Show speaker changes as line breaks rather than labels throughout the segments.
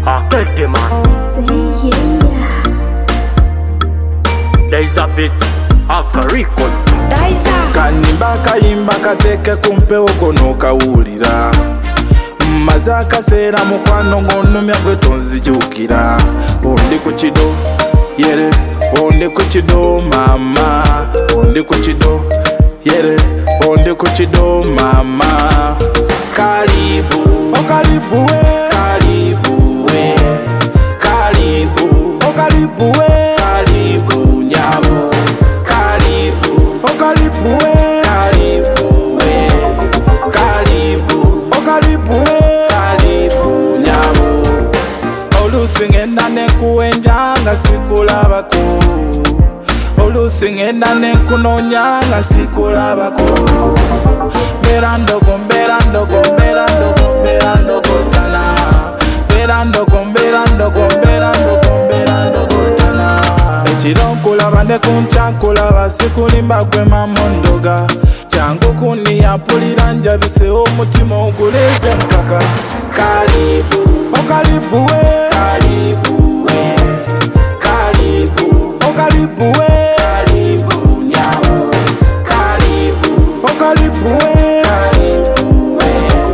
Akete man.
Say yeah.
There's a bit Akariko.
Kanimba kayimba kateke kumpewo kono kawulira Mmaza kaseera mukwano ng'onnumya gwe tonzijukira Ondi ku kido, yere, ondi ku kido mama Ondi ku kido, yere, ondi ku kido mama Karibu, oh karibu we Karibu we Karibu, oh karibu we Karibu nyabo Karibu, oh karibu we Karibu we Karibu, oh karibu we Karibu nyabo Olusi ngenda nekuwenja nga sikulabako Olusi ngenda nekunoonya nga sikulabako Mbera ndogo, mbera ndogo, mbera ndogo, mbera ndogo tana Mbera ndogo, mbera ndogo, mbera ndogo, mbera ndogo tana Ekiro nkulaba ne kunkya nkulaba sikulimba gwe mamondoga Kyangu kuniya mpulira njabisewo omutima oguleze nkaka Karibu, oh karibu we Karibu we Karibu, oh karibu we Karibu nyabo Karibu, oh karibu we Karibu we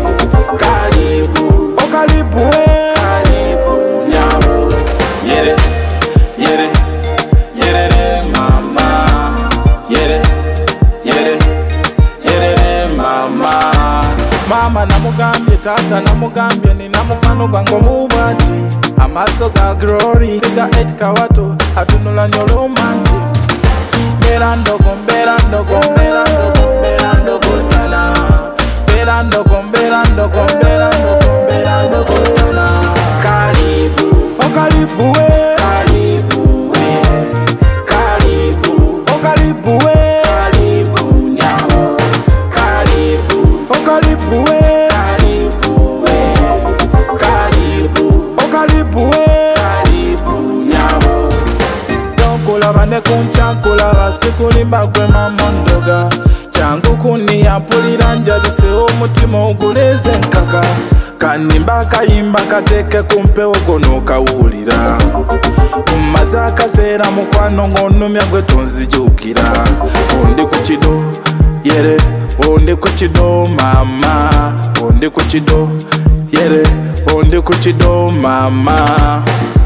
Karibu, oh karibu we Karibu nyabo Yere, yere, yerere mama Yere, yere, yerere mama Mama namugambye tata namugambye nina mukano gwange omubwati Amaaso ga glory figure 8 kawato atunula nyo romantic Mbera ndogo mbera ndogo mbera ndogo mbera ndogo tana Mbera ndogo mbera ndogo mbera ndogo mbera ndogo tana Karibu, oh karibu we Karibu we Karibu, oh karibu we Karibu nyabo Karibu, oh karibu we Karibu we Karibu, oh karibu we Karibu nyabo Nkulaba ne kunkya nkulaba sikulimba gwe mamondoga Kyangu kuniya mpulira njabisewo omutima oguleze nkaka Kanimba kayimba kateke kumpewo kono kawulira Mmaze akaseera mukwano ng'onnumya gwe tonzijukira Ondi ku kido, yere, ondi ku kido mama Ondi ku kido, yere, ondi ku kido mama